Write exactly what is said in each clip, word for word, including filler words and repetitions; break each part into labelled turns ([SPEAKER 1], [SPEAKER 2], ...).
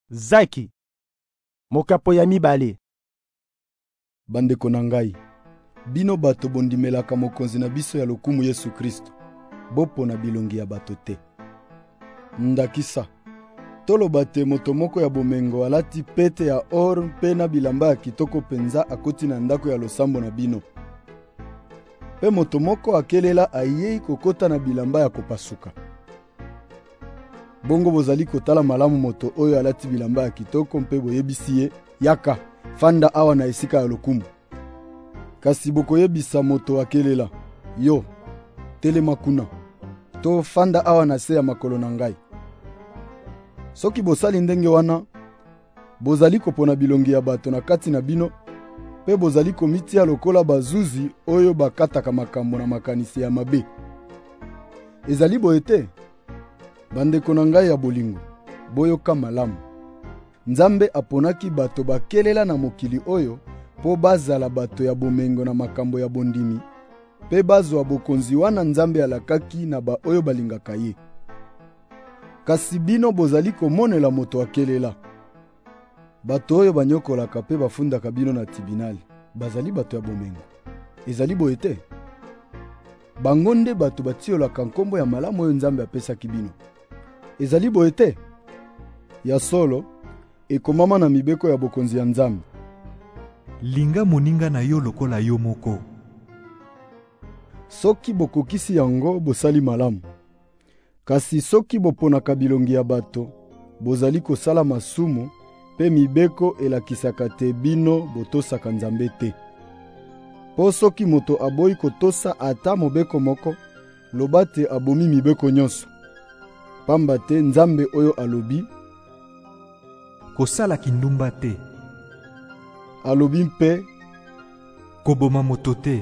[SPEAKER 1] Zaki, mokapo ya mibale.
[SPEAKER 2] Bandeko na ngai, bino bato bondimelaka mokonzi na biso ya lokumu Yesu Kristo, bopo na bilongi ya bato te. Ndakisa, toloba te moto moko ya bomengo alati pete ya or mpe na bilamba ya kitoko penza akoti na ndako ya losambo na bino. Pe moto moko akelela ayei kokota na bilamba ya kopasuka. Bongo bozali kotala malamu moto oyo alati bilamba ya kitoko mpe boyebisi ye, yaka, fanda awa na esika ya lokumu. Kasi bokoyebisa moto akelela, yo, telema kuna, to fanda awa na se ya makolo na ngai. Soki bosali ndenge wana, bozali kopona bilongi ya bato na kati na bino, pe bozali komitia lokola bazuzi oyo bakataka makambo na makanisi ya mabe. Ezali boye te, bandeko na ngai ya bolingo, boyoka malamu. Nzambe aponaki bato bakelela na mokili oyo po bazala bato ya bomengo na makambo ya bondimi, pe bazwa bokonzi wana Nzambe alakaki na ba oyo balingaka ye. Kasi bino bozali komonela moto akelela. Bato oyo banyokolaka pe bafundaka bino na tribunal, bazali bato ya bomengo. Ezali boye te. Bango nde bato batiolaka nkombo ya malamu oyo Nzambe apesaki bino. Ezali boye te. Ya solo, ekomama na mibeko ya bokonzi ya Nzambe.
[SPEAKER 3] Linga moninga na yo lokola yo moko.
[SPEAKER 2] Soki bokokisi yango bosali malamu. Kasi soki boponaka bilongi ya bato, bozali kosala masumu, pe mibeko elakisaka te bino botosaka Nzambe te. Po soki moto aboyi kotosa ata mobeko moko, loba te abomi mibeko nyonso. Pamba te Nzambe oyo alobi,
[SPEAKER 3] kosala kindumba te.
[SPEAKER 2] Alobi mpe,
[SPEAKER 3] koboma moto te.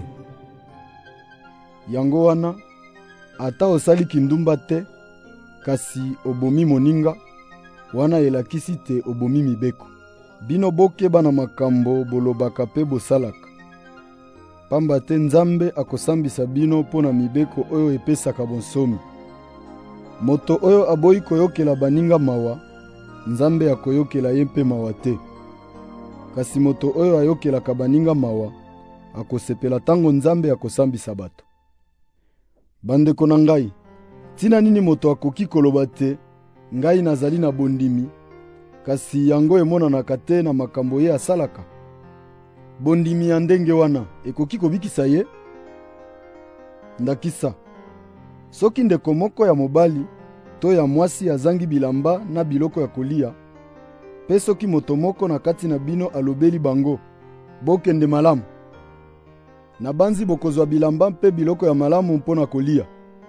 [SPEAKER 2] Yango wana, ata osali kindumba te, kasi obomi moninga, wana elakisi te obomi mibeko. Bino bokeba na makambo bolobaka pe bosalaka. Pamba te Nzambe akosambisa bino po na mibeko oyo epesaka bonsomi. Moto oyo aboyi koyokela baninga mawa, Nzambe akoyokela ye mpe mawa te. Kasi moto oyo ayokelaka baninga mawa, akosepela tango Nzambe akosambisa bato. Bandeko na ngai, tina nini moto akoki koloba te, ngai nazali na bondimi, kasi yango emonanaka te na makambo ye asalaka? Bondimi ya ndenge wana ekoki kobikisa ye? Ndakisa, soki ndeko moko ya mobali to ya mwasi azangi bilamba na biloko ya kolia, pe soki moto moko na kati na bino alobeli bango, bokende malamu, na banzi bokozwa bilamba mpe biloko ya malamu mpona kolia.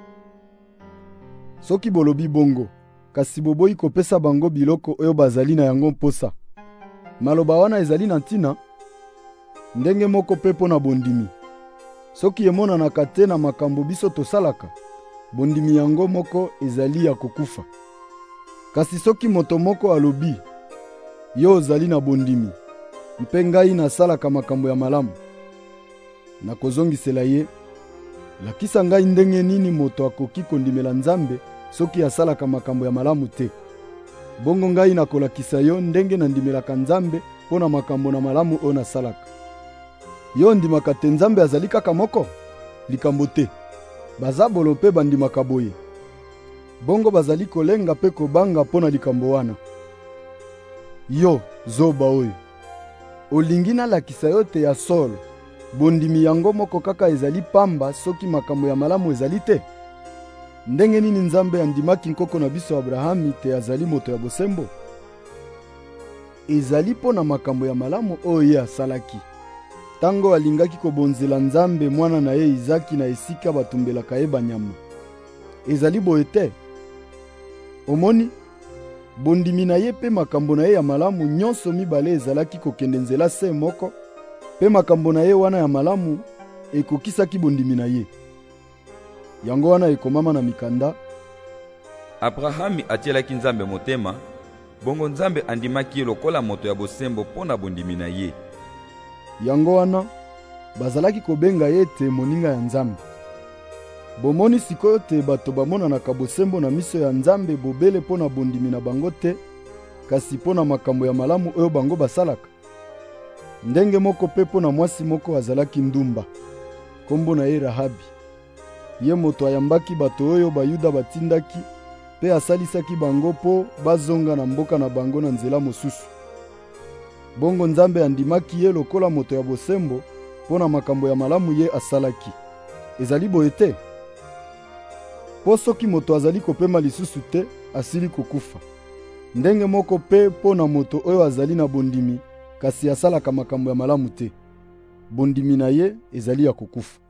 [SPEAKER 2] Soki bolobi bongo, kasi boboyi kopesa bango biloko oyo bazali na yango mposa, maloba wana ezali na ntina, ndenge moko pe mpo na bondimi. Soki emonanaka te na makambo biso tosalaka, bondimi yango moko ezali ya kokufa. Kasi soki moto moko alobi, yo ozali na bondimi, mpe ngai nasalaka makambo ya malamu, na kozongisela ye, lakisa ngai ndenge nini moto akoki kondimela Nzambe soki asalaka makambo ya malamu te. Bongo ngai nakolakisa yo ndenge nandimelaka Nzambe mpo na makambo na malamu oyo nasalaka. Yo ndimaka te Nzambe azali kaka moko? Likambo te. Bazabolo mpe bandimaka boye. Bongo bazali kolenga mpe kobanga mpo na likambo wana. Yo, zoba oyo, olingi nalakisa yo te ya solo, bondimi yango moko kaka ezali pamba soki makambo ya malamu ezali te? Ndenge nini Nzambe andimaki nkoko na biso Abrahami te azali moto ya bosembo? Ezali mpo na makambo ya malamu oyo ye asalaki. Tango alingaki kobonzela Nzambe mwana na ye Izaki na esika batumbelaka ye banyama. Ezali boye te. Omoni, bondimi na ye pe makambo na ye ya malamu nyonso mibale ezalaki kokende nzela se moko, pe makambo na ye wana ya malamu ekokisaki bondimi na ye. Yango wana ekomama na mikanda,
[SPEAKER 4] Abrahami atielaki Nzambe motema, bongo Nzambe andimaki ye lokola moto ya bosembo mpo na bondimi na ye.
[SPEAKER 2] Yango wana bazalaki kobenga ye te moninga ya Nzambe. Bomoni sikoyo te bato bamonanaka bosembo na miso ya Nzambe bobele mpo na bondimi na bango te, kasi mpo na makambo ya malamu oyo bango basalaka. Ndenge moko mpe mpo na mwasi moko azalaki ndumba, kombo na ye Rahabi. Ye moto ayambaki bato oyo Bayuda batindaki mpe asalisaki bango mpo bazonga na mboka na bango na nzela mosusu. Bongo Nzambe andimaki ye lokola moto ya bosembo mpo na makambo ya malamu ye asalaki. Ezali boye te? Po soki moto azali kopema lisusu te, asili kokufa. Ndenge moko mpe mpo na moto oyo azali na bondimi kasi asalaka makambo ya malamu te, bondimi na ye ezali ya kokufa.